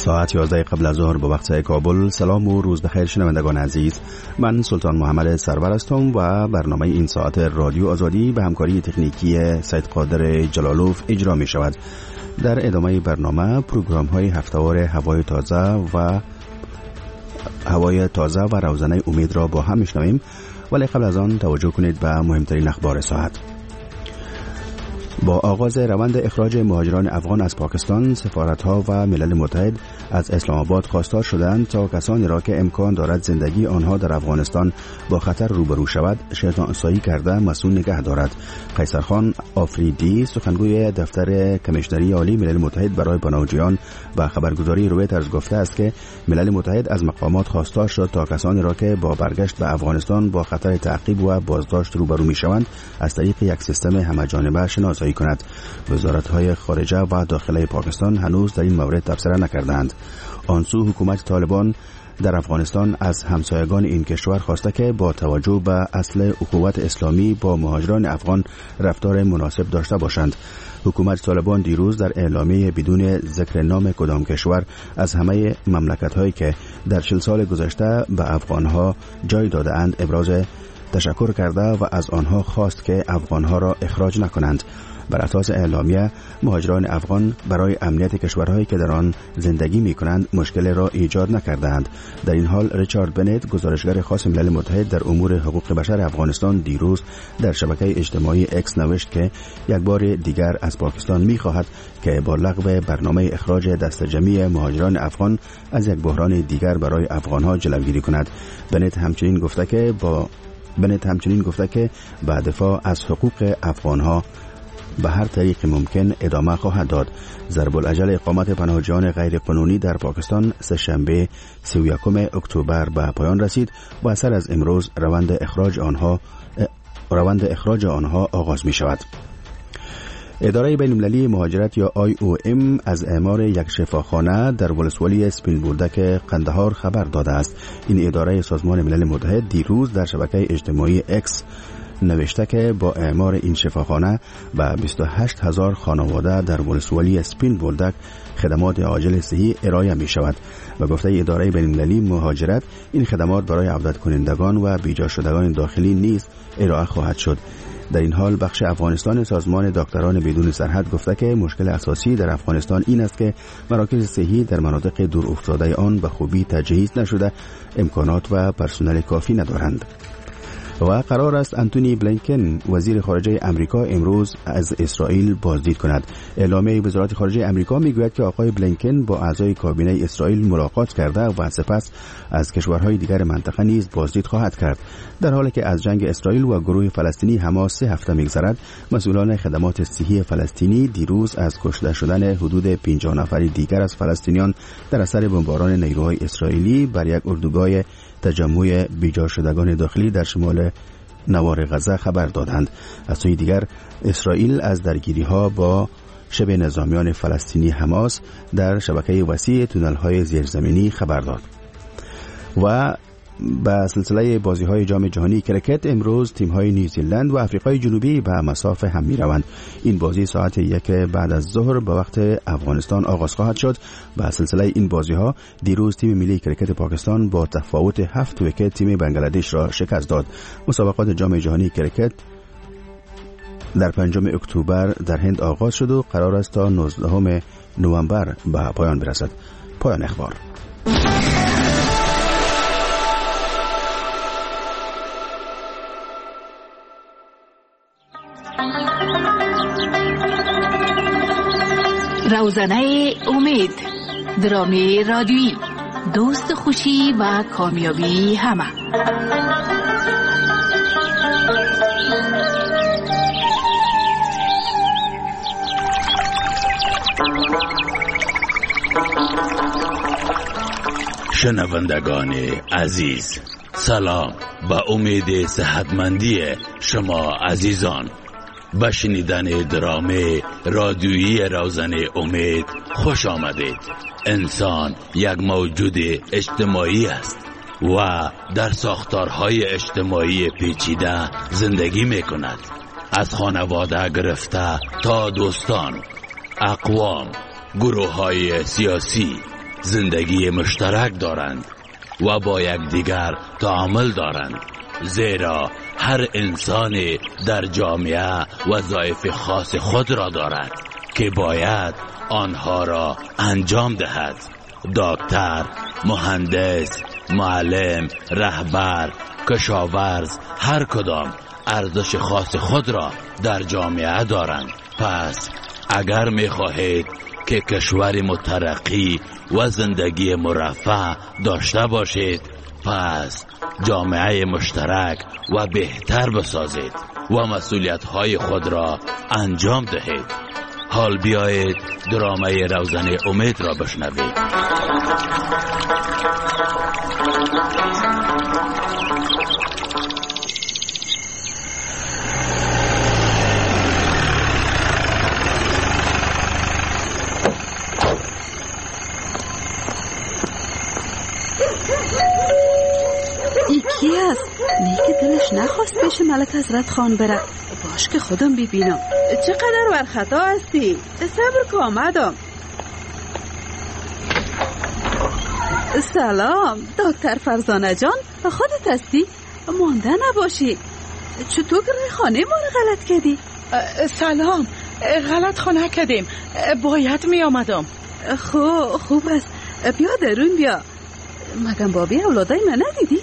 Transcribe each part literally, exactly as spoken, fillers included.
ساعت یازده قبل از ظهر به وقت کابل. سلام و روز بخیر شنوندگان عزیز، من سلطان محمد سرور هستم و برنامه این ساعت رادیو آزادی به همکاری تکنیکی سید قادر جلالوف اجرا می شود. در ادامه برنامه پروگرام های هفته‌وار هوای تازه و هوای تازه و روزانه امید را با هم میشنویم، ولی قبل از آن توجه کنید به مهمترین اخبار ساعت. با آغاز روند اخراج مهاجران افغان از پاکستان، سفارت‌ها و ملل متحد از اسلام آباد خواستار شدند تا کسانی را که امکان دارد زندگی آنها در افغانستان با خطر روبرو شود شناسایی کرده مسئول نگه دارد. قیصرخان آفریدی، سخنگوی دفتر کمیشنری عالی ملل متحد برای پناهجویان و خبرگزاری رویترز گفته است که ملل متحد از مقامات خواستار شد تا کسانی را که با برگشت به افغانستان با خطر تعقیب و بازداشت روبرو می‌شوند از طریق یک سیستم همه‌جانبه شناسایی کند. وزارت‌های خارجه و داخلی پاکستان هنوز در این مورد تبصره نکردند. آنسو حکومت طالبان در افغانستان از همسایگان این کشور خواسته که با توجه به اصل اخوت اسلامی با مهاجران افغان رفتار مناسب داشته باشند. حکومت طالبان دیروز در اعلامیه بدون ذکر نام کدام کشور از همه مملکت‌هایی که در چهل سال گذشته به افغانها جای داده‌اند ابراز تشکر کرده و از آنها خواست که افغانها را اخراج نکنند. بر اساس اعلامیه مهاجران افغان برای امنیت کشورهایی که در آن زندگی می‌کنند مشکل را ایجاد نکردند. در این حال ریچارد بنت، گزارشگر خاص ملل متحد در امور حقوق بشر افغانستان، دیروز در شبکه اجتماعی اکس نوشت که یک بار دیگر از پاکستان می‌خواهد که با لغو برنامه اخراج دست جمعی مهاجران افغان از یک بحران دیگر برای افغان‌ها جلوگیری کند. بنت همچنین گفته که با بنت همچنین گفته که به دفاع از حقوق افغان‌ها به هر طریق ممکن ادامه خواهد داد. ضرب الاجل اقامت پناهجویان غیر قانونی در پاکستان سه‌شنبه سی و یکم اکتبر به پایان رسید و اثر از امروز روند اخراج آنها روند اخراج آنها آغاز می شود. اداره بین‌المللی مهاجرت یا آی او ام از اعمار یک شفاخانه در ولسوالی سپین بولدک قندهار خبر داده است. این اداره سازمان ملل متحد دیروز در شبکه اجتماعی اکس نوشته که با اعمار این شفاخانه به بیست و هشت هزار خانواده در ولسوالی سپین بولدک خدمات عاجل صحی ارائه می شود و گفته اداره بین‌المللی مهاجرت این خدمات برای عودت کنندگان و بیجا شدگان داخلی نیز ارائه خواهد شد. در این حال بخش افغانستان سازمان دکتران بدون سرحد گفته که مشکل اساسی در افغانستان این است که مراکز صحی در مناطق دور افتاده آن به خوبی تجهیز نشده، امکانات و پرسنل کافی ندارند. و قرار است انتونی بلینکن وزیر خارجه امریکا امروز از اسرائیل بازدید کند. اعلامیه وزارت خارجه امریکا میگوید که آقای بلینکن با اعضای کابینه اسرائیل ملاقات کرده و سپس از کشورهای دیگر منطقه نیز بازدید خواهد کرد. در حالی که از جنگ اسرائیل و گروه فلسطینی حماس سه هفته میگذرد، مسئولان خدمات صحی فلسطینی دیروز از کشته شدن حدود پنجاه نفر دیگر از فلسطینیان در اثر بمباران نیروهای اسرائیلی بر یک اردوگاه تجمع بیجا شدگان داخلی در شمال نوار غزه خبر دادند. از سوی دیگر اسرائیل از درگیری‌ها با شبه نظامیان فلسطینی حماس در شبکه وسیع تونل‌های زیرزمینی خبر داد. و با سلسله بازی‌های جام جهانی کرکت امروز تیم‌های نیوزیلند و آفریقای جنوبی به مسافه هم می‌روند. این بازی ساعت یک بعد از ظهر به وقت افغانستان آغاز خواهد شد. با سلسله این بازی‌ها دیروز تیم ملی کرکت پاکستان با تفاوت هفت ویکت تیم بنگلادش را شکست داد. مسابقات جام جهانی کرکت در پنجم اکتبر در هند آغاز شد و قرار است تا نوزدهم نوامبر به پایان برسد. پایان اخبار. روزنه امید، درامی رادیویی، دوست خوشی و کامیابی همه. شنوندگان عزیز، سلام. با امید صحتمندی شما عزیزان به شنیدن درامه رادیویی روزنه امید خوش آمدید. انسان یک موجود اجتماعی است و در ساختارهای اجتماعی پیچیده زندگی می کند. از خانواده گرفته تا دوستان، اقوام، گروه های سیاسی، زندگی مشترک دارند و با یکدیگر تعامل دارند، زیرا هر انسان در جامعه وظایف خاص خود را دارد که باید آنها را انجام دهد. دکتر، مهندس، معلم، رهبر، کشاورز، هر کدام ارزش خاص خود را در جامعه دارند. پس اگر می خواهید که کشور مترقی و زندگی مرفه داشته باشید، پس جامعه مشترک و بهتر بسازید و مسئولیت‌های خود را انجام دهید. حال بیایید درامه روزنه امید را بشنوید. یکی است نه که دلش نخواست پیش ملک حضرت خان بره. باش که خودم ببینم. چقدر ورخطا هستی؟ صبر که آمدم. سلام دکتر فرزانه جان، خودت هستی؟ مانده نباشی. چطور که خانه ما رو غلط کردی؟ سلام، غلط خانه کردیم، باید می آمدم. خوب خوب است، بیا درون بیا. مگم بابی اولادای من ندیدی؟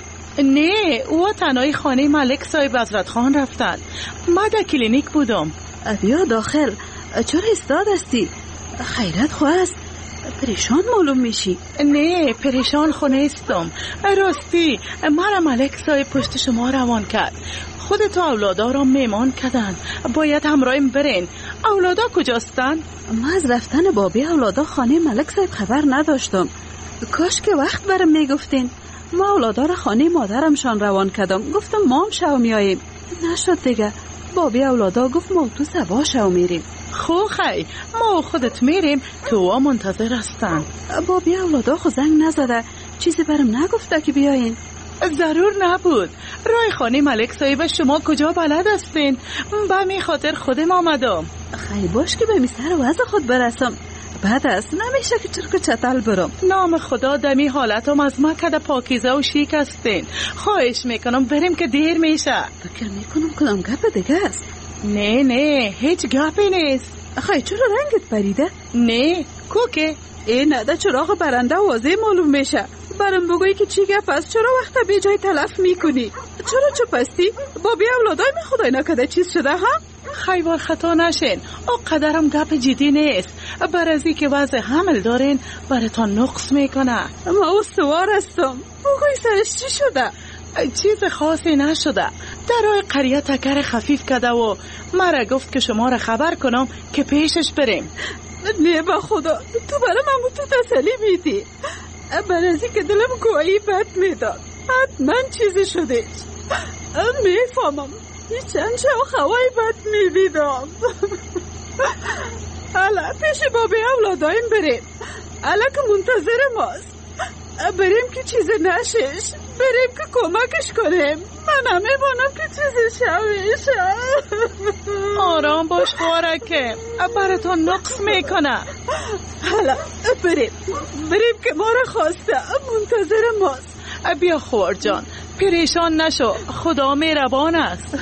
نه، او تنهای خانه ملک صاحب حضرت خان رفتن. من در کلینیک بودم. بیا داخل. چرا استاد هستی؟ خیرت خواه است، پریشان معلوم میشی. نه، پریشان خونه استم. راستی مرا ملک صاحب پشت شما روان کرد. خودتو اولادا را میمان کردن، باید همراهیم برین. اولادا کجاستن؟ من از رفتن بابی اولادا خانه ملک صاحب خبر نداشتم. کاش که وقت برم میگفتین. ما اولادا را خانه مادرمشان روان کردم. گفتم ما هم شو میاییم، نشد دیگه. بابی اولادا گفت ما تو سبا شو میریم. خو خی ما خودت میریم، تو منتظر هستن. بابی اولادا خو زنگ نزده، چیزی برم نگفته که بیاین. ضرور نبود. راه خانه ملک صاحب شما کجا بلد هستین؟ به می خاطر خودم آمدم. خیلی باش که به می سر وضع خود برسم. بعد است نمیشه که چرک چتل برم. نام خدا دمی حالتم از مکد پاکیزه و شیک هستین. خواهش میکنم بریم که دیر میشه. فکر میکنم کدام گپ دیگه است. نه نه هیچ گپی نیست. خیلی چرا رنگت پریده؟ نه کوکه این نده چراغ برنده واضح معلوم میشه. برام بگویی که چی گپ است؟ چرا وقت بی جای تلف میکنی؟ چرا چپ هستی؟ بابی اولادای من خدای نکده چیز شده ها؟ خیوار خطا نشین، او قدرم گپ جدی نیست. برازی که وضع حمل دارین براتان نقص میکنه. ما استوار هستم. بگوی سرش چی شده؟ چیز خاصی نشده. در راه قریه تکر خفیف کرده و مرا گفت که شما را خبر کنم که پیشش بریم. نه با خدا تو برای من تو تسلی میدی. برازی که دلم گویی بد میداد. حتما چیزی شده. میفهمم چند شو خوای بد میدیدم. حالا پیش بابی اولادایم بریم. حالا که منتظر ماست. بریم که چیزی نشش. بریم که کمکش کنیم. من نمیمونم که چیزی شویشه. آرام باش خوارکه، براتون نقص میکنه. حالا بریم بریم که ما را خواسته منتظر ماست. بیا خوار جان، پریشان نشو، خدا مهربان است.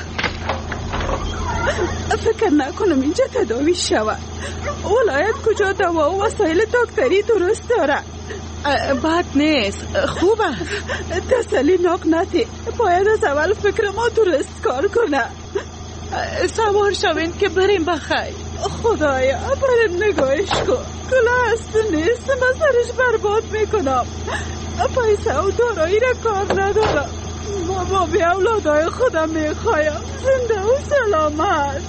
فکر نکنم اینجا تداوی شود. ولایت کجا دوا و وسایل دکتری درست داره؟ بد نیست، خوب است. تسلی ناک نتی. باید از اول فکر ما درست کار کنه. سوار شوین که بریم بخیر. خدایا بریم نگاهش کن. کلا هست نیست، من سرش برباد میکنم. پیسه و دارایی را کار ندارم. ما بابی اولادای خودم میخوایم زنده و سلامت.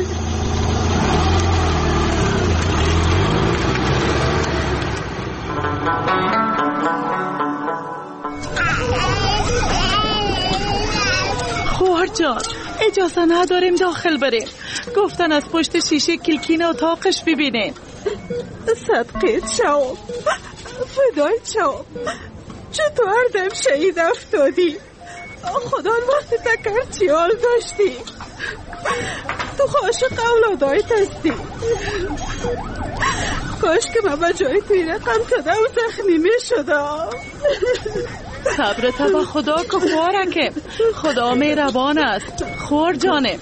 خوار جان اجازه نداریم داخل بریم. گفتن از پشت شیشه کلکین اتاقش ببینیم. صدقیت شو، فدایت شو. چطور دم شهید افتادی؟ خدا وقتی تکر چی حال داشتی؟ تو عاشق اولادایت هستی. کاش که من به جای توی رقم تده و زخمی می شدم. صبر تا به خدا که خوارکه، خدا مهربان است. خور جانه.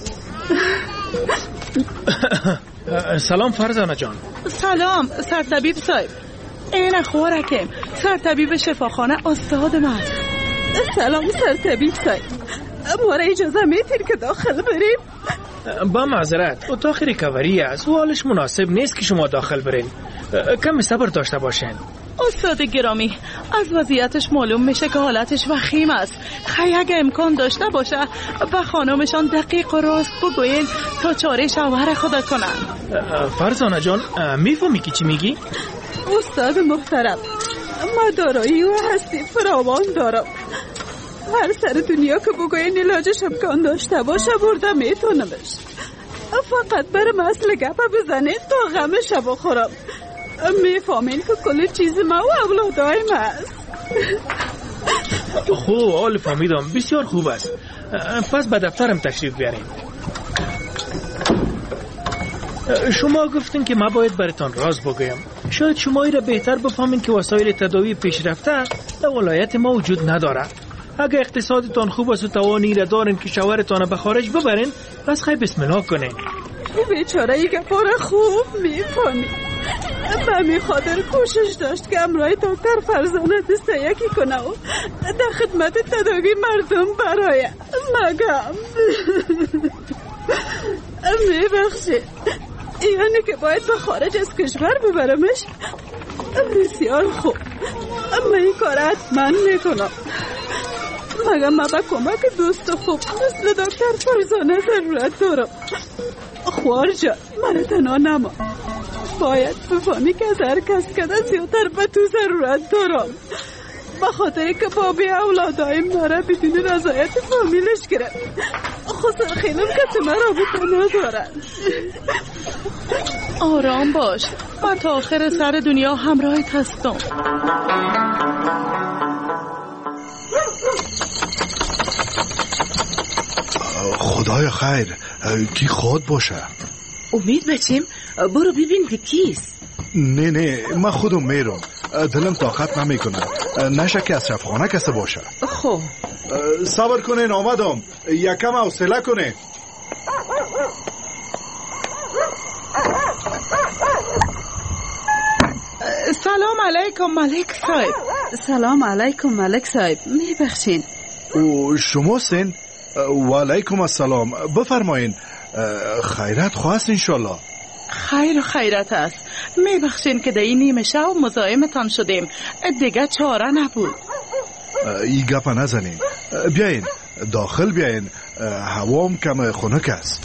سلام فرزانه جان. سلام سرطبیب صاحب. این خوارکه، سرطبیب شفاخانه استاد من. سلام سرطبیب صاحب، ما را اجازه میتیر که داخل بریم؟ با معذرت، اتاق ریکاوری است و حالش مناسب نیست که شما داخل برین. کم صبر داشته باشین. استاد گرامی، از وضعیتش معلوم میشه که حالتش وخیم است. خیلی اگه امکان داشته باشه به خانمشان دقیق و راست بگوین تا چاره شوهر خدا کنن. فرزانه جان، میفهمی که چی میگی؟ استاد محترم، ما دارایی و هستی فراوان دارم. هر سر دنیا که بگوین علاجش امکان داشته باشه برده میتونمش. فقط برم اصل گپه بزنین تا غمش بخورم. میفهمین که کل چیز ما و اولادایم هست. خوب، حال فهمیدم، بسیار خوب است. پس به دفترم تشریف بیارین. شما گفتین که ما باید براتون راز بگویم. شاید شما را بهتر بفهمین که وسایل تداوی پیشرفته در ولایت ما وجود نداره. اگه اقتصادتان خوب است و توانی را دارین که شوهرتان به خارج ببرین، پس خیلی بسم الله کنین. بیچاره ای گپار خوب میفهمی. به می خاطر کوشش داشت که امرای دکتر فرزانه دسته یکی کنه و در خدمت تداوی مردم برای مگم. میبخشید، یعنی که باید به خارج از کشور ببرمش؟ بسیار خوب، اما این کار حتما میکنم. مگم من به کمک دوست خوب مثل دکتر فرزانه ضرورت دارم. خوار جان، من تنها نما. باید بفهمی که از هر کس کده زیادتر به تو ضرورت دارم. به خاطر که بابی اولادای مرا بدون رضایت فامیلش گرفت. خسر خیلم که تو مرا بکنه ندارن. آرام باش، من تا آخر سر دنیا همراهت هستم. خدایا خیر، کی خود باشه؟ امید بچیم، برو ببین که کیست. نه نه، من خودم میرم. دلم طاقت نمیکنه. نشه که از شفاخانه کسی باشه. خب صبر کنین، آمدم. یکم حوصله کنین. سلام علیکم ملک صاحب. سلام علیکم ملک صاحب، میبخشین. او شما سین؟ و علیکم السلام، بفرمایین. خیرت خواست انشالله. خیر و خیرت است. میبخشین که در این نیمه شب مزاحمتان شدیم، دیگه چاره نبود. ای گپ نزنین، بیاین داخل بیاین، هوام کم خنک است.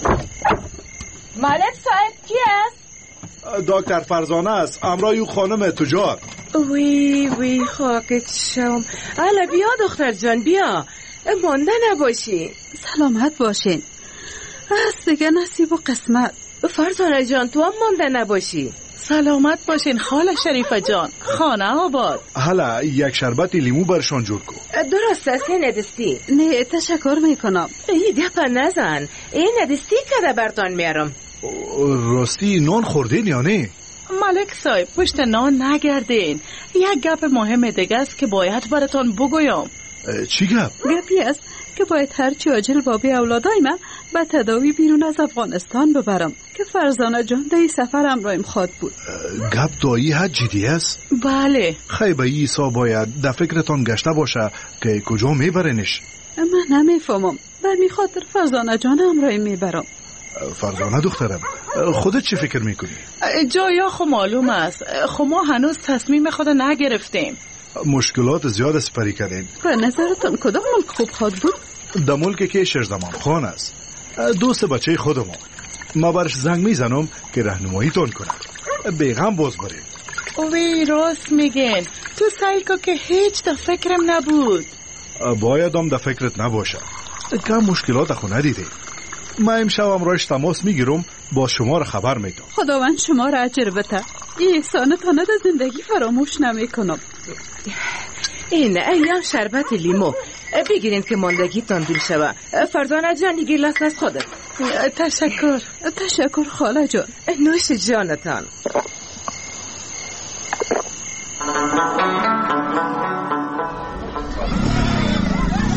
ملک صاحب کی است؟ دکتر فرزانه است، امرای او خانم تجار. وی وی خاکت شم. الا بیا دختر جان، بیا، مانده نباشی. سلامت باشین. از دیگه نصیب و قسمت. فرزانه جان تو هم مانده نباشی. سلامت باشین خاله شریفه جان، خانه آباد. حالا یک شربت لیمو برشان جور کن. درست است، ندستی. نه تشکر میکنم. ای گپا نزن، این ندستی که برتان میارم. راستی نان خوردین یا نه؟ ملک صاحب پشت نان نگردین. یک گپ مهم دیگه است که باید براتان بگویم. چی گپ؟ گپی است که باید هرچی عاجل بابی اولادای من به تداوی بیرون از افغانستان ببرم که فرزانه جان در سفر همراهم خواد بود. گپ دایی حد جدی است؟ بله. خیلی ایسا باید در فکرتان گشته باشه که کجا میبرنش. من نمیفهمم، برمی خاطر فرزانه جان همراهم میبرم. فرزانه دخترم، خودت چی فکر میکنی؟ جایا خو معلوم است، خو ما هنوز تصمیم خود نگرفتیم. مشکلات زیاد سپری کردین. به نظرتون کدام ملک خوب خواد بود؟ در ملک که شیرزمان خان است، دوست بچه خودمون. ما برش زنگ میزنم که راهنمایی تون کنه، بیغم باز بریم. اوی راست میگن، تو سعی کن که هیچ در فکرم نبود. باید هم در فکرت نباشه، کم مشکلات خو ندیده. ما امشب امرایش تماس میگیرم، با شما را خبر میدم. خداوند شما را اجر بده. این احسانتان در زندگی فراموش نمیکنم. این ایام شربت لیمو بگیرین که ماندگیتان دور شوه. فرزانه جان گیلاس از خودت. تشکر. تشکر خاله جان. نوش جانتان.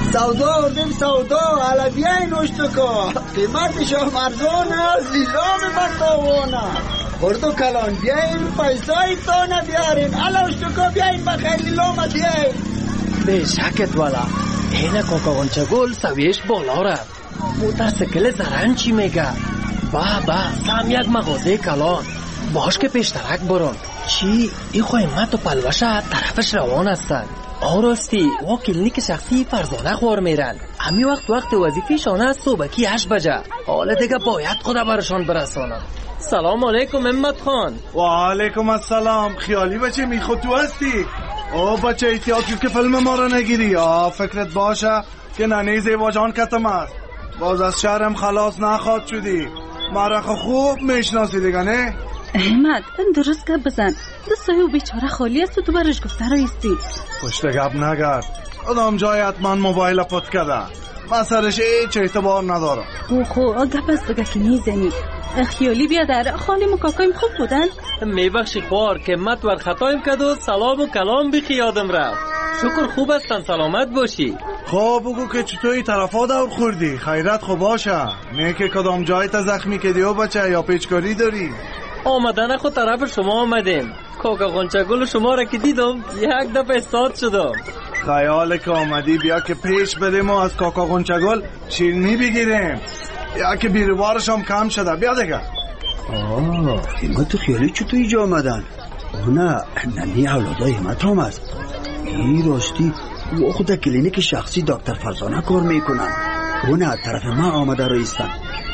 سودا آوردیم سودا، حالا بیاین اشتکا، قیمتش هم ارزان است، لیلام بتاوان است. خرد و کلان بیاین پیسای تانه بیارین، حالا اشتکا بیاین بخیر لیلام بیاین. به شکت والا اینه کاکا غنچه گل سویش بالا رفت. موترسیکل زرن چی میگه؟ با با سم یک مغازه کلان باش که پیشترک برم. چی؟ این خواهمت و پلوشه طرفش روان هستن. آراستی و کلینیک شخصی فرزانه خوار میرن. همی وقت وقت وظیفه‌شان است صبحکی هشت بجه. حالا دیگه باید خدا برشان برسانم. سلام علیکم امت خان. و علیکم السلام. خیالی بچه میخود تو هستی؟ او بچه احتیاط که فیلم ما رو نگیری. آه فکرت باشه که ننه زیبا جان کتم است. باز از شهرم خلاص نخواد شدی. مرا خوب میشناسی دیگه نه؟ احمد درست گپ بزن. دستای و بیچاره خالی است و تو برش گفته رایستی. پشت گپ نگرد. آدم جای حتما موبایل پت کرده. من سرش هیچ اعتبار ندارم. او خو گپ است دیگه که میزنی. خیالی بیادر خالی مکاکایم خوب بودن؟ میبخشی خوار که مت ور خطایم کد و سلام و کلام بی خیادم رفت. شکر خوب هستن، سلامت باشی. خب بگو که چطوری طرفا دور خوردی؟ خیرت خوب باشه. نه که کدام جایت زخمی کدی و بچه یا پیچکاری داری؟ آمدن خود طرف شما آمدیم. کاکا غنچه گل شما را که دیدم یک دفعه استاد شدم. خیال که آمدی بیا که پیش بریم و از کاکا غنچه گل شیرینی بگیریم. یا که بیروارش هم کم شده. بیا دیگه. آه اینگاه تو خیالی چطور اینجا آمدن؟ نه ننی اولادای همت هم است. این راستی او خود کلینیک شخصی دکتر فرزانه کار میکنن. اونه طرف ما آمده رایستن.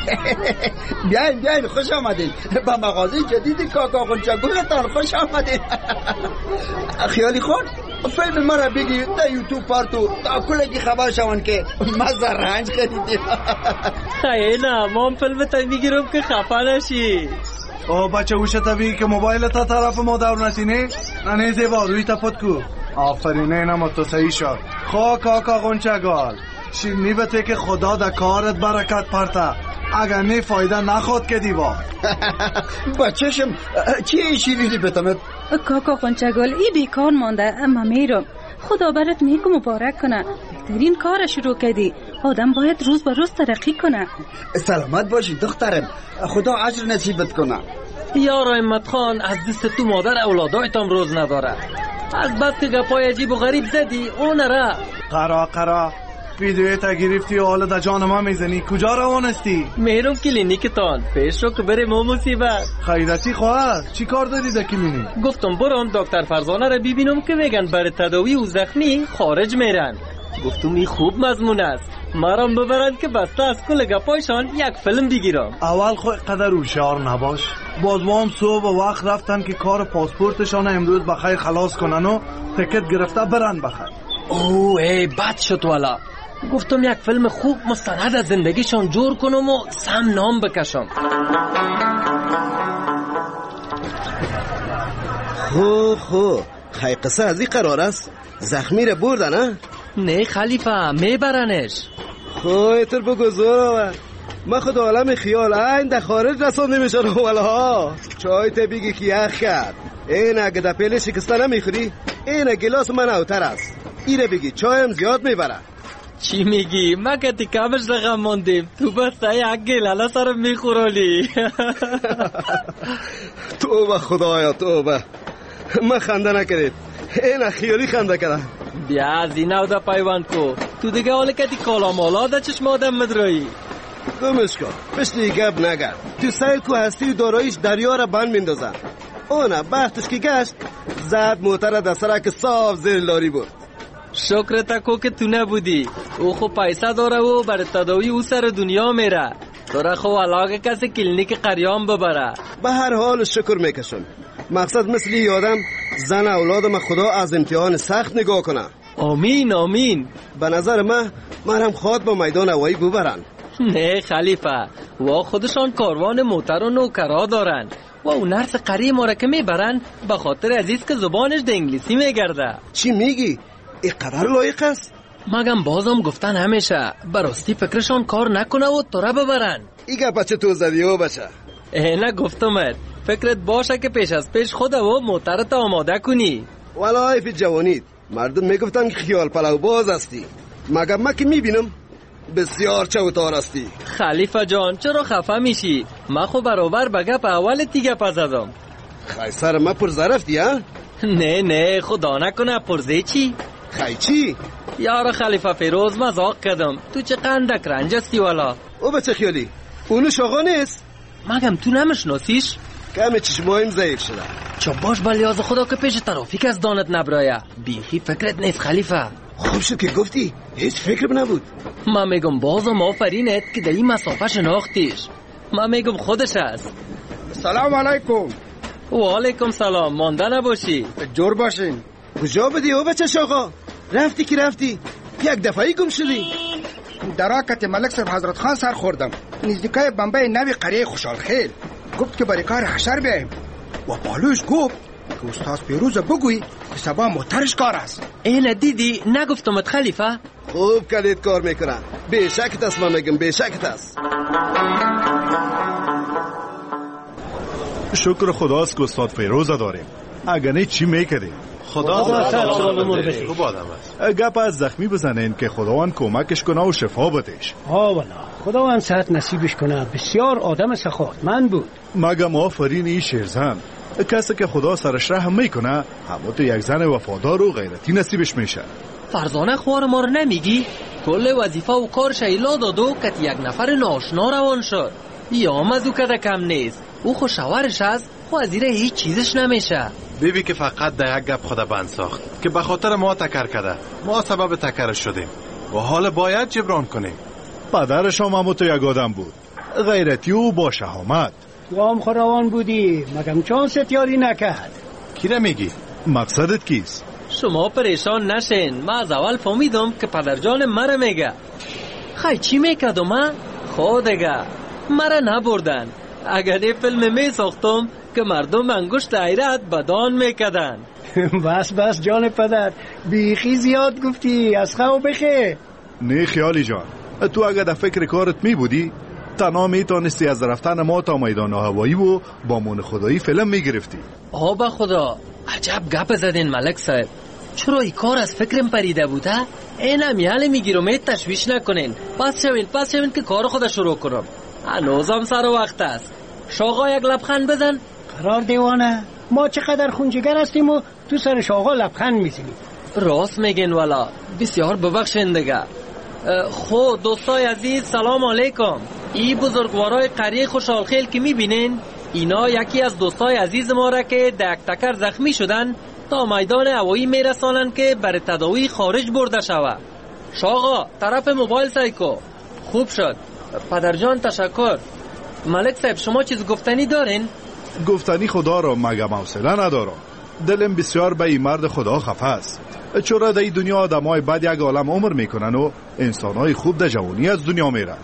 بیاین بیاین خوش آمدین با مغازه جدید کاکا غنچه گلتان. خوش آمدین. خیالی خون فیلم ما را بگی در یوتیوب پارتو تا کلگی خبر شوان که ما زرنج خریدیم. خیلی نه ما هم فیلم تا میگیرم که خفه نشی. او بچه اوشه طبیعی که موبایل تا طرف ما دور نسینه. نه زیبا روی تا پت کو. آفرینه اینم تو صحیح شد. خو کاکا غنچه گل شیرنی بته که خدا در کارت برکت پرته. اگر نه فایده نخواد که دیوا. بچهشم چی شیرینی بتمت؟ کاکا غنچه گل ای بیکار مانده اما میرم. خدا برات نیک و مبارک کنه. بهترین کار شروع کردی. آدم باید روز به روز ترقی کنه. سلامت باشی دخترم. خدا اجر نصیبت کنه. یارا امت خان از دست تو مادر اولادایتم روز نداره. از بس که گپای عجیب و غریب زدی اون را قرا قرا ویدیوی تا گرفتی و حالا در جان ما میزنی. کجا روانستی؟ میرم کلینیکتان. پیش رو که بریم و مصیبت. خیرتی خواهد چی کار داری در کلینیک؟ گفتم برم دکتر فرزانه را ببینم که میگن برای تداوی و زخمی خارج میرن. گفتم این خوب مضمون است. مرام ببرن که بسته از کل گپایشان یک فیلم بگیرم. اول خود قدر هوشیار نباش. باز وام صبح و وقت رفتن که کار پاسپورتشان امروز بخیر خلاص کنن و تکت گرفته برن بخیر. اوه ای بد شد والا. گفتم یک فیلم خوب مستند از زندگیشان جور کنم و سم نام بکشم. خو خو خی قصه از این قرار است. زخمی را بردن نه؟ نه خلیفه میبرنش. خو ایتر بگذار آور. من خود عالم خیال این در خارج رسان نمیشه رو والا. چای تا بگی که یخ کرد. این اگه در پیله شکسته نمیخوری این گلاس من اوتر است. ایره بگی چایم زیاد میبره. چی میگی؟ ما که تیکامش رقم موندیم. تو بسته یک گلاله سرم میخورالی. توبه خدایا توبه. من خنده نکرید. این خیالی خنده کرده. بیا از این او دا پیوند کو. تو دیگه حالا که تی کالا مالا دا چشم آدم مدرایی. گمش کن مثل گب نگرد. تو سیل کو هستی و دارایش دریا را بند میندازن. اونا بختش که گشت زد موتر در سرک صاف زیر لاری بود. شکر تکو که تو نبودی. او خو پیسه داره و برای تداوی او سر دنیا میره. تو را خو علاقه کسی کلینیک قریام ببره. به هر حال شکر میکشم. مقصد مثل یادم زن اولادم خدا از امتحان سخت نگاه کنه. آمین آمین. به نظر من مرهم خواد با میدان هوایی ببرن. نه خلیفه و خودشان کاروان موتر و نوکرا دارن و اون نرس قری ما را که میبرن به خاطر عزیز که زبانش ده انگلیسی میگرده. چی میگی؟ اینقدر لایق است؟ مگم بازم گفتن همیشه براستی فکرشان کار نکنه و تو را ببرن. ایگه بچه تو زدی و بچه. نه گفتمت فکرت باشه که پیش از پیش خود و موترت آماده کنی. ولای فی جوانید مردم میگفتن که خیال پلو باز هستی. مگر من که میبینم بسیار چوتار هستی. خلیفه جان چرا خفه میشی؟ من خو برابر به گپ اول دیگه پس زدم. خی سر ما پرزه رفتی ها؟ نه نه خدا نکنه پرزه چی؟ خی چی؟ یار خلیفه فیروز مزاق کردم. تو چه قندک رنج هستی والا؟ او بچه خیالی اونو شاغا نیست؟ مگم تو نمیشناسیش؟ کم چشمایم ضعیف شده. چه باش بلیاز خدا که پیش ترافیک از دانت نبرایه. بیخی فکرت نیست خلیفه. خوب شد که گفتی، هیچ فکر نبود. من میگم بازم آفرینت که در این مسافه شناختیش. من میگم خودش است. سلام علیکم. و علیکم سلام. مانده نباشی. جور باشین. کجا بدی او بچه شاغا؟ رفتی که رفتی، یک دفعی گم شدی. در راکت ملک صاحب حضرت خان سر خوردم. نزدیکای بمبئی نوی قریه خوشحال خیل. گفت که برای کار حشر بیاییم و بالوش گفت که استاد پیروز بگویی که سبا محترش کار است. اینه دیدی نگفتمت خلیفه؟ خوب کلیت کار میکنن. بیشکت است من میگم، بیشکت است. شکر خداست که استاد فیروز داریم. اگر نه چی میکردیم؟ خدا خوب آدم است. گپ از زخمی بزنین که خداوند کمکش کنه و شفا بدهش. ها والا خداوند صحت نصیبش کنه. بسیار آدم سخاوتمند بود. مگم آفرین این شیرزن. کسی که خدا سرش رحم میکنه همون تو یک زن وفادار و غیرتی نصیبش میشه. فرزانه خوار ما رو نمیگی؟ کل وظیفه و کار شیلا دادو که یک نفر ناشنا روان شد. یا مزو کده کم نیست. او خوشاورش است خو از ایره هیچ چیزش نمیشه. بیبی که فقط در یک گپ خدا بند ساخت که به خاطر ما تکر کرده. ما سبب تکرش شدیم و حال باید جبران کنیم. پدرش هم همون تو یک آدم بود، غیرتی و با شهامت. تو هم خواروان بودی مگم چون ستیاری نکرد. کی را میگی؟ مقصدت کیست؟ شما پریشان نشین. من از اول فهمیدم که پدرجان مرا میگه. خی چی میکردم من؟ خودگه مرا نبردن. اگر یه فیلم می ساختم که مردم انگشت حیرت بدان میکدن. بس بس جان پدر، بیخی زیاد گفتی. از خواهو بخیر. نه خیالی جان، تو اگر در فکر کارت می بودی تنها می تانستی از رفتن ما تا میدان هوایی و با من خدایی فیلم می گرفتی. آبا خدا عجب گپ زدین ملک صاحب. چرا ای کار از فکرم پریده بوده؟ اینم یاله میگیرم ای تشویش نکنین. پس شوین پس شوین که کار خدا شروع کنم. هنوزم سر وقت است. شاغا یک لبخند بزن. قرار دیوانه، ما چقدر خونجگر هستیم و تو سر شاغا لبخند میزنیم. راست میگین والا. بسیار ببخشین دیگه. خود دوستای عزیز سلام علیکم. این بزرگوارای قریه خوشحال خیل که میبینین اینا یکی از دوستای عزیز ما را که دک تکر زخمی شدن تا میدان هوایی میرسانن که برای تداوی خارج برده شود. شاغا طرف موبایل سایکو. خوب شد. پدرجان تشکر. ملک صاحب شما چیز گفتنی دارین؟ گفتنی خدا را مگم حوصله ندارم. دلم بسیار به این مرد خدا خفه است. چرا در این دنیا آدمای بد یک عالم عمر میکنن و انسانای خوب در جوانی از دنیا میرن.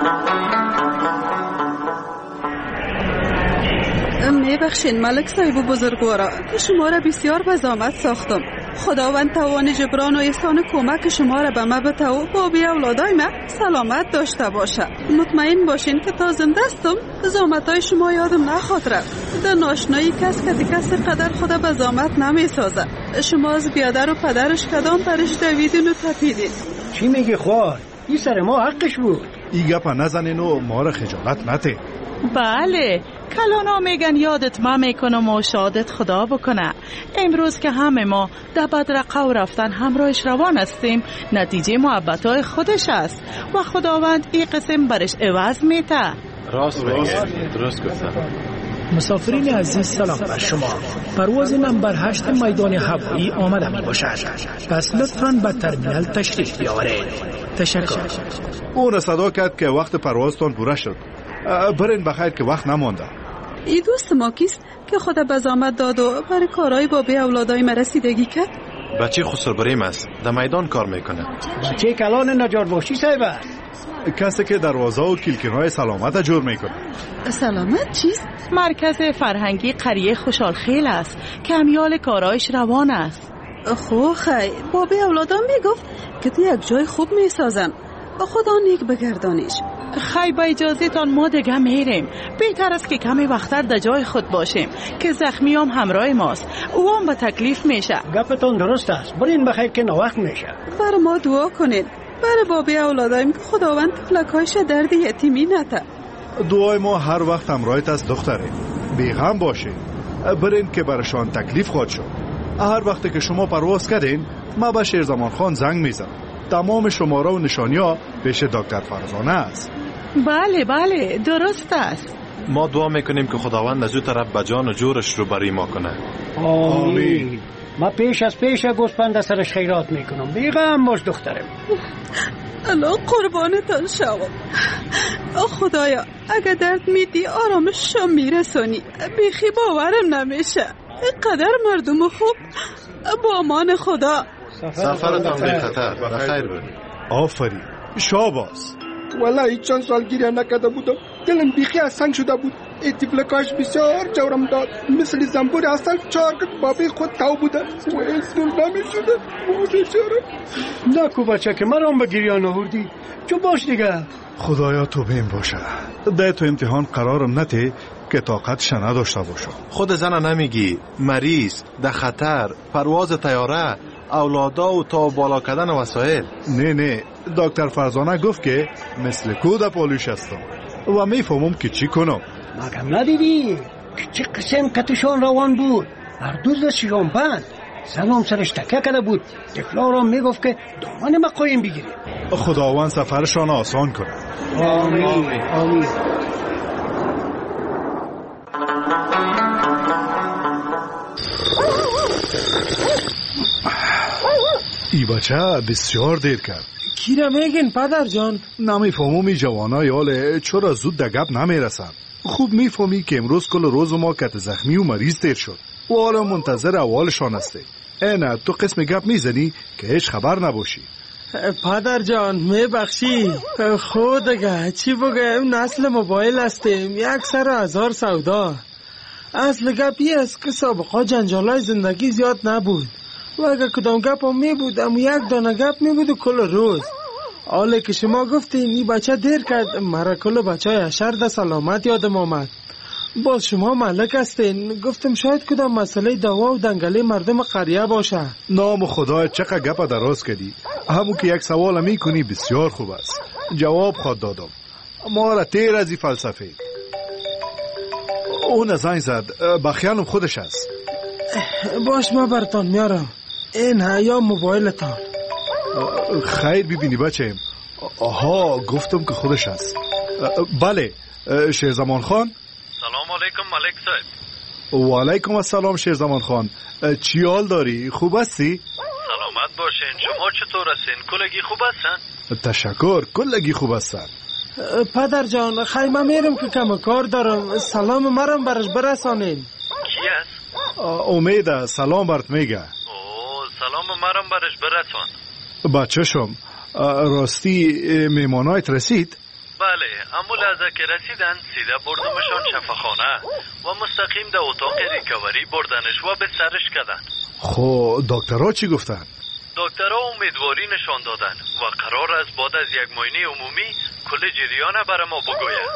میبخشین ملک صاحب و بزرگوارا که شما را بسیار به زحمت ساختم. خداوند توان جبران و احسان کمک شما را به ما بده و با بی اولادای ما سلامت داشته باشه. مطمئن باشین که تا زنده استم زحمتای شما یادم نخواهد رفت. در ناشنایی کس که کس قدر خدا به زحمت نمی سازه. شما از بیادر و پدرش کدام برش دویدین و تپیدین. چی میگی خوار؟ این سر ما حقش بود. این گپا نزنین و ما را خجالت نده. بله کلانا میگن یادت ما میکنم و شادت خدا بکنه. امروز که همه ما در بدرقه رفتن همراهش روان هستیم نتیجه محبتای خودش است و خداوند این قسم برش عوض میته. راست میگه. درست گفتم. مسافرین عزیز سلام بر شما. پرواز نمبر هشت میدان هوایی آمده می باشد. پس لطفاً به ترمینال تشریف بیاورید. تشکر. اون صدا کرد که وقت پروازتان پوره شد. برین بخیر که وقت نمانده. ای دوست ما کیست که خدا به زحمت داد و برای کارهای با به اولادای ما رسیدگی کرد؟ بچه خسر بریم است. در میدان کار میکنه. بچه کلان نجار باشی صاحب است. کسی که دروازه و کلکین‌های سلامت جور میکنه. سلامت چیست؟ مرکز فرهنگی قریه خوشحال خیل است که امیال کارایش روان است. خو خی بابی اولادان میگفت که تو یک جای خوب میسازن. خدا نیک بگردانیش. خی با اجازه تان ما دیگه میریم. بهتر است که کمی وقتر در جای خود باشیم که زخمی هم همراه ماست. او هم به تکلیف میشه. گپتان درست است. برین بخیر که نوقت میشه. بر ما دعا کنید. برای بابی اولادایم که خداوند طفلکایش درد یتیمی نته. دعای ما هر وقت همراهت از دختره. بیغم باشین، برین که برشان تکلیف خواهد شد. هر وقت که شما پرواز کردین ما به شیرزمان خان زنگ میزنم. تمام شماره و نشانی ها پیش دکتر فرزانه است. بله بله درست است. ما دعا میکنیم که خداوند از او طرف به جان و جورش رو بری ما کنه. آمین. ما پیش از پیش گوسپند سرش خیرات میکنم. بیغم باش دخترم. الله قربانتان شوم. خدایا اگه درد میدی آرامششو میرسونی. بیخی باورم نمیشه. اینقدر مردم خوب. با امان خدا. سفرتان بی خطر. بخیر برید. آفرین. شاباس. والله چند سال گریه نکرده بودم. دلم بیخی از سنگ شده بود. ای تفلکاش بسیار جورم داد. مثل زنبور اصل چارکت بابی خود تاو بودن و اسمون نمی شده. نکو بچه که من هم به گریه نهوردی. چو باش دیگه. خدایا تو بین باشه. ده تو امتحان قرارم نته که طاقتش نداشته باشم. خود زن نمیگی مریض ده خطر پرواز طیاره اولادا و تا بالا کردن وسایل. نه نه دکتر فرزانه گفت که مثل کود پالوش هستم و میفهمم که چی کنم. مگم ندیدی که چه قسم کتشان روان بود. هر دوز شیران بند زنم سرش تکه کرده بود. دکلارم میگفت که دامن ما قایم بگیری. خداوند سفرشان آسان کنه. آمین آمین. ای بچه بسیار دیر کرد. کی را میگین پدر جان؟ نمیفهمم ای جوانا یاله چرا زود ده گپ نمیرسن. خوب میفهمی که امروز کل روز ما کت زخمی و مریض تیر شد و حالا منتظر اولشان هستی. اینه تو قسم گپ میزنی که هیچ خبر نباشی. پدر جان میبخشی خود دیگه چی بگم نسل موبایل هستیم یک سر هزار سودا. اصل گپی است که سابقا جنجالای زندگی زیاد نبود و اگه کدام گپ هم می بود اما یک دانه گپ می بود کل روز. حالا که شما گفتین این بچه دیر کرد مرا کل بچه های اشر ده سلامت یادم آمد. باز شما ملک هستین گفتم شاید کدام مسئله دوا و دنگله مردم قریه باشه. نام خدا چقدر گپ دراز کردی. همون که یک سوال می کنی بسیار خوب است. جواب خود دادم. ما را تیر از این فلسفه. اون زنگ زد بخیانم خودش است. باش ما برتان میارم. این هیا موبایلتان. خیر ببینی بچه. آها گفتم که خودش است. بله شیرزمان خان. سلام علیکم ملک صاحب. و علیکم السلام شیرزمان خان. چی حال داری؟ خوب هستی؟ سلامت باشین. شما چطور هستین؟ کلگی خوب هستن؟ تشکر کلگی خوب هستن. پدر جان خیمه میرم که کم کار دارم. سلام مرم برش برسانین. کی است؟ امید سلام برات میگه. اوه سلام مرم برش برسان. بچه شم راستی میمانایت رسید؟ بله اما لحظه که رسیدن سیده بردمشان شفاخانه و مستقیم در اتاق ریکاوری بردنش و به سرش کردن. خب دکترها چی گفتن؟ دکترها امیدواری نشان دادن و قرار است بعد از یک معاینه عمومی کل جریان برای ما بگوید.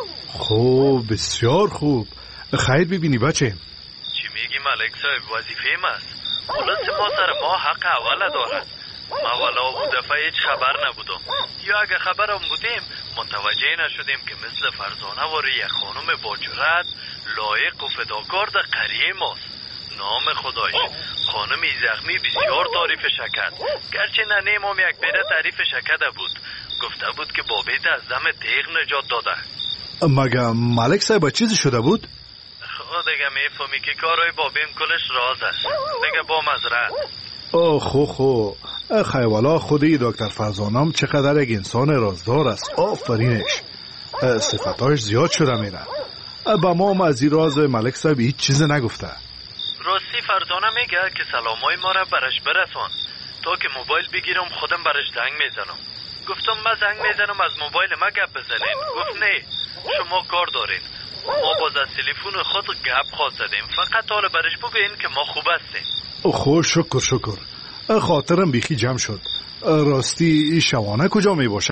خب بسیار خوب. خیر ببینی بچه. چی میگی ملک صاحب؟ وظیفه است. خلاص ما سر ما حق اوله دارد. ما والا او دفعه هیچ خبر نبودم یا اگه خبرم بودیم متوجه نشدیم که مثل فرزانه واره یک خانم با جرأت لایق و فداکار در قریه ماست. نام خدایش خانمی زخمی بسیار تعریف شکد گرچه ننیم هم یک بیره تعریف شکده بود. گفته بود که بابیت از دم تیغ نجات داده. مگه ملک صاحب چیزی شده بود؟ خود دیگه میفهمی که کارهای بابیم کلش راز است. دیگه با مزرعت. اوه خو خو خیوالا خودی دکتر فرزانم چقدر یک انسان رازدار است. آفرینش. صفتاش زیاد شده میره. با ما هم از این راز ملک صاحب هیچ چیز نگفته. راستی فرزانه میگه که سلامای ما را برش برسان تا که موبایل بگیرم خودم برش زنگ میزنم. گفتم من زنگ میزنم از موبایل ما گپ بزنین. گفت نه شما کار دارین. ما باز از تلفن خود گپ خواست زدیم. فقط حالا برش بگین که ما خوب هستیم. خوش شکر شکر. خاطرم بیخی جمع شد. راستی شوانه کجا می باشه؟